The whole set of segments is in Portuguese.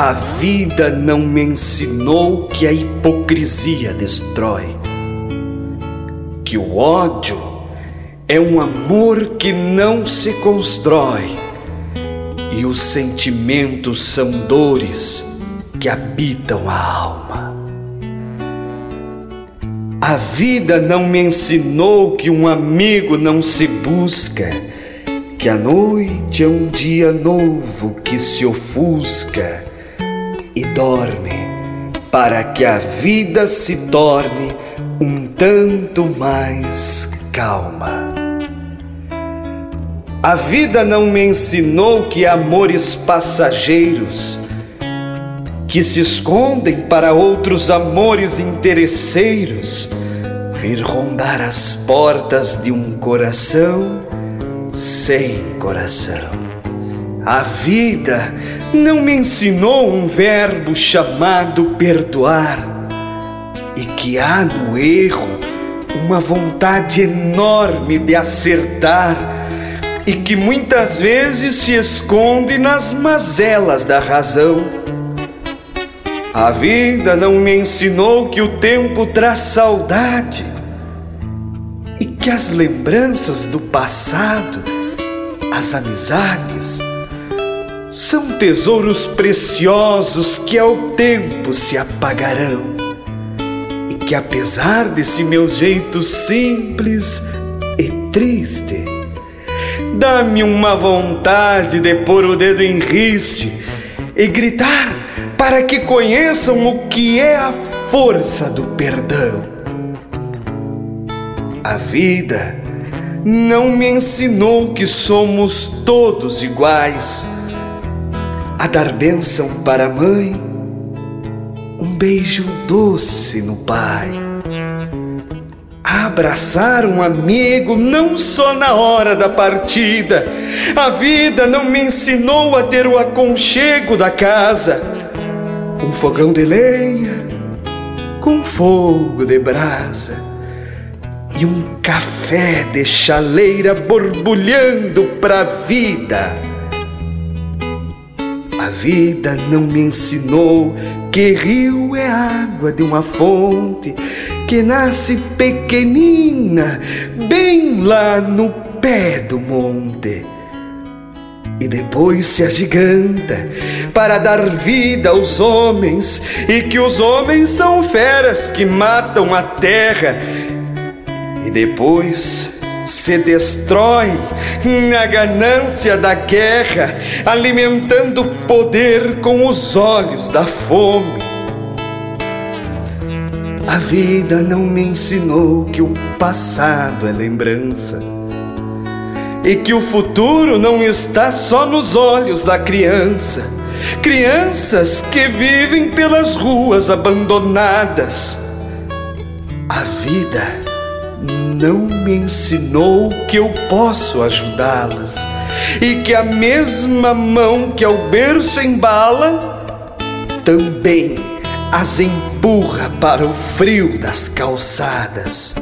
A vida não me ensinou que a hipocrisia destrói, que o ódio é um amor que não se constrói, e os sentimentos são dores que habitam a alma. A vida não me ensinou que um amigo não se busca, que a noite é um dia novo que se ofusca e dorme, para que a vida se torne um tanto mais calma. A vida não me ensinou que amores passageiros, que se escondem para outros amores interesseiros, vir rondar as portas de um coração sem coração. A vida não me ensinou um verbo chamado perdoar, e que há no erro uma vontade enorme de acertar, e que muitas vezes se esconde nas mazelas da razão. A vida não me ensinou que o tempo traz saudade, e que as lembranças do passado, as amizades, são tesouros preciosos que ao tempo se apagarão, e que apesar desse meu jeito simples e triste, dá-me uma vontade de pôr o dedo em riste e gritar para que conheçam o que é a força do perdão. A vida não me ensinou que somos todos iguais, a dar bênção para a mãe, um beijo doce no pai, a abraçar um amigo não só na hora da partida. A vida não me ensinou a ter o aconchego da casa, um fogão de lenha com fogo de brasa e um café de chaleira borbulhando pra vida. A vida não me ensinou que rio é água de uma fonte que nasce pequenina bem lá no pé do monte e depois se agiganta para dar vida aos homens, e que os homens são feras que matam a terra e depois se destrói na ganância da guerra, alimentando o poder com os olhos da fome. A vida não me ensinou que o passado é lembrança e que o futuro não está só nos olhos da criança. Crianças que vivem pelas ruas abandonadas. A vida não me ensinou que eu posso ajudá-las e que a mesma mão que ao berço embala também as empurra para o frio das calçadas.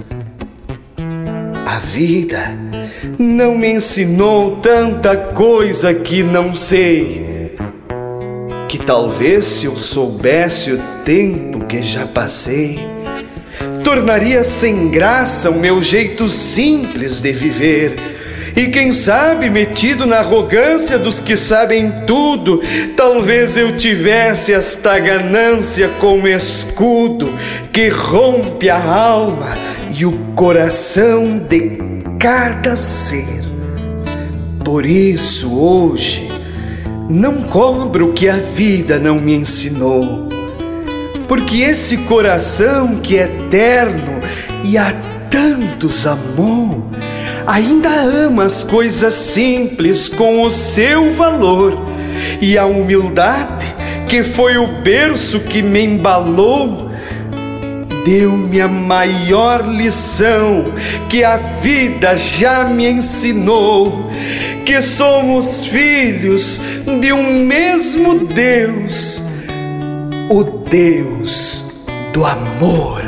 A vida não me ensinou tanta coisa que não sei, que talvez se eu soubesse o tempo que já passei, tornaria sem graça o meu jeito simples de viver. E quem sabe, metido na arrogância dos que sabem tudo, talvez eu tivesse esta ganância como escudo que rompe a alma e o coração de cada ser. Por isso hoje não cobro o que a vida não me ensinou, porque esse coração que é eterno e a tantos amou, ainda ama as coisas simples com o seu valor, e a humildade, que foi o berço que me embalou, deu-me a maior lição que a vida já me ensinou, que somos filhos de um mesmo Deus, o Deus do amor.